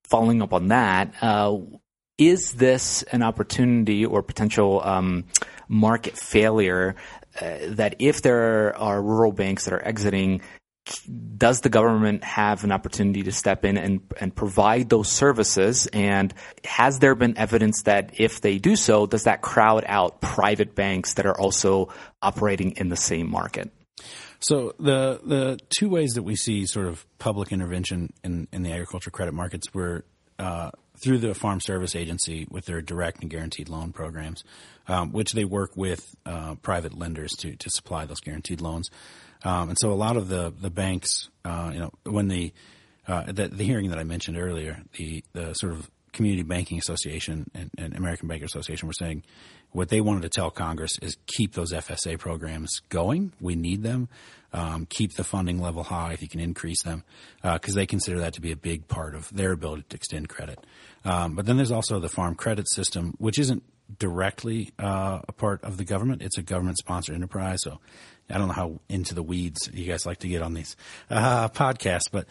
following up on that, is this an opportunity or potential market failure that if there are rural banks that are exiting, does the government have an opportunity to step in and provide those services? And has there been evidence that if they do so, does that crowd out private banks that are also operating in the same market? So the two ways that we see sort of public intervention in the agriculture credit markets were through the Farm Service Agency with their direct and guaranteed loan programs, which they work with private lenders to supply those guaranteed loans. And so a lot of the banks, when the hearing that I mentioned earlier, the sort of Community Banking Association and American Bankers Association were saying what they wanted to tell Congress is keep those FSA programs going. We need them. Keep the funding level high if you can increase them, because they consider that to be a big part of their ability to extend credit. But then there's also the Farm Credit System, which isn't directly a part of the government. It's a government-sponsored enterprise. So I don't know how into the weeds you guys like to get on these podcasts, but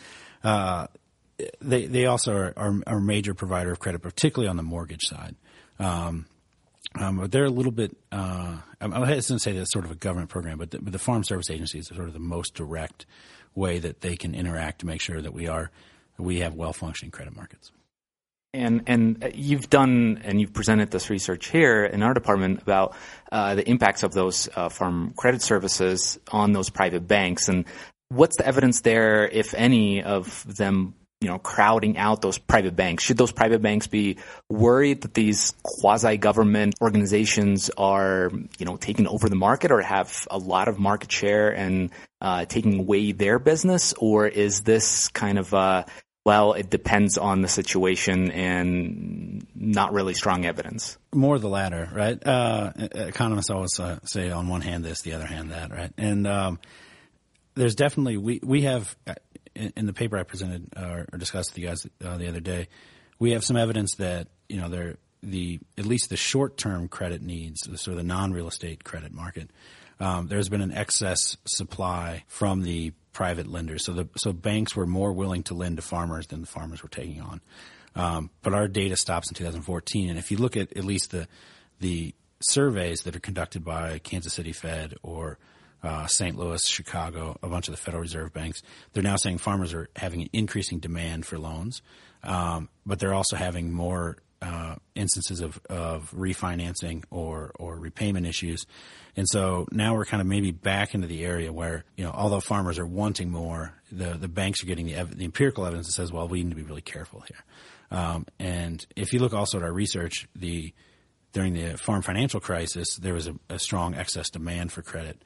they also are a major provider of credit, particularly on the mortgage side. But they're a little bit I'm hesitant to say that's sort of a government program, but the Farm Service Agency is sort of the most direct way that they can interact to make sure that we have well-functioning credit markets. And you've done and you've presented this research here in our department about the impacts of those farm credit services on those private banks. And what's the evidence there, if any, of them crowding out those private banks? Should those private banks be worried that these quasi-government organizations are, taking over the market or have a lot of market share and taking away their business? Or is this kind of it depends on the situation and not really strong evidence? More the latter, right? Economists always say on one hand this, the other hand that, right? And there's definitely we have in the paper I presented or discussed with you guys the other day, we have some evidence that at least the short-term credit needs, sort of the non-real estate credit market, there's been an excess supply from the private lenders. So banks were more willing to lend to farmers than the farmers were taking on. But our data stops in 2014, and if you look at least the surveys that are conducted by Kansas City Fed or St. Louis, Chicago, a bunch of the Federal Reserve banks, they're now saying farmers are having an increasing demand for loans, but they're also having more instances of refinancing or repayment issues. And so now we're kind of maybe back into the area where, although farmers are wanting more, the banks are getting the empirical evidence that says, well, we need to be really careful here. And if you look also at our research, during the farm financial crisis, there was a strong excess demand for credit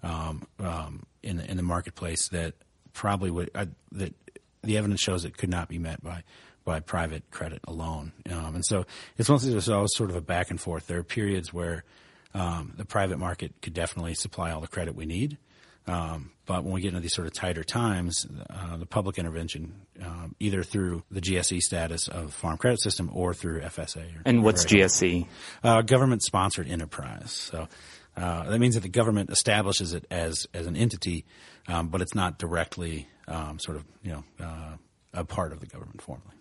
in the marketplace that probably would that the evidence shows it could not be met by private credit alone. And so it's one of those, always sort of a back and forth. There are periods where the private market could definitely supply all the credit we need. But when we get into these sort of tighter times, the public intervention, either through the GSE status of Farm Credit System or through FSA. And what's GSE? Government-sponsored enterprise. So that means that the government establishes it as an entity, but it's not directly a part of the government formally.